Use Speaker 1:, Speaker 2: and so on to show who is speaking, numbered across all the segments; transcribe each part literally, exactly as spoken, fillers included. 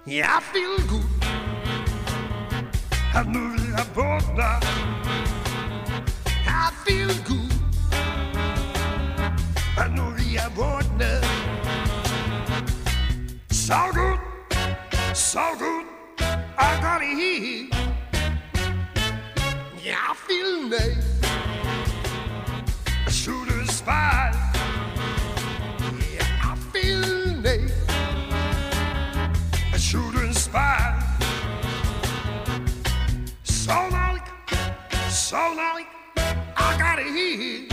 Speaker 1: Ja, I feel good. Og nu vil jeg vågne. I feel good. Og nu vil jeg vågne. So good, so good, I got it here. Yeah, I feel nice. I should have smiled. Yeah, I feel nice. I should have smiled. So like, so like, I got it here.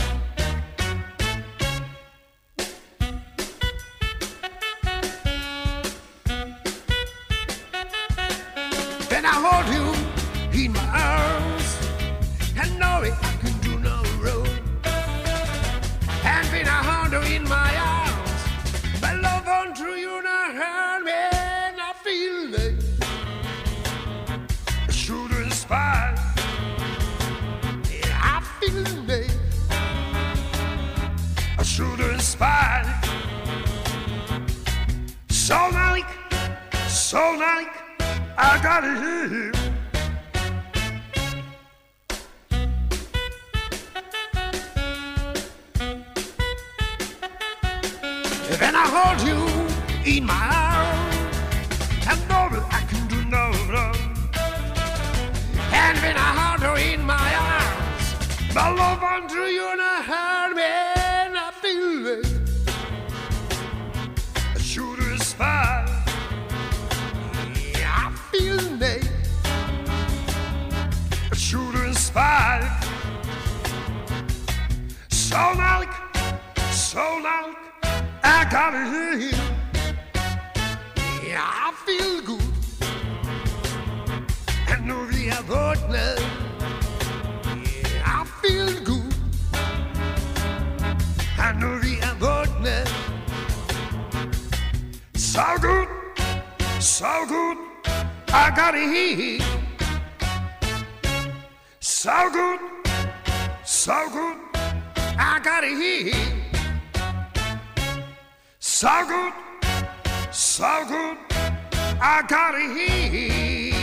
Speaker 1: When I hold you in my arms, I know it, I can do no wrong. And when I hold you in my arms, my love unto you not hurt me, and I feel like I shouldn't smile. Yeah, I feel like I shouldn't smile. So like, so like, I got it here. When I hold you in my arms, I know that I can do no wrong. And when I hold you in my arms, my love unto you not hurt me, and I feel it. I should have smiled. I shouldn't smile. So like, so like, I got it here. Yeah, I feel good. I know we are both now. Yeah, I feel good. I know we are both now. So good, so good. I got it here. So good, so good, I got it here. So good, so good, I got it here.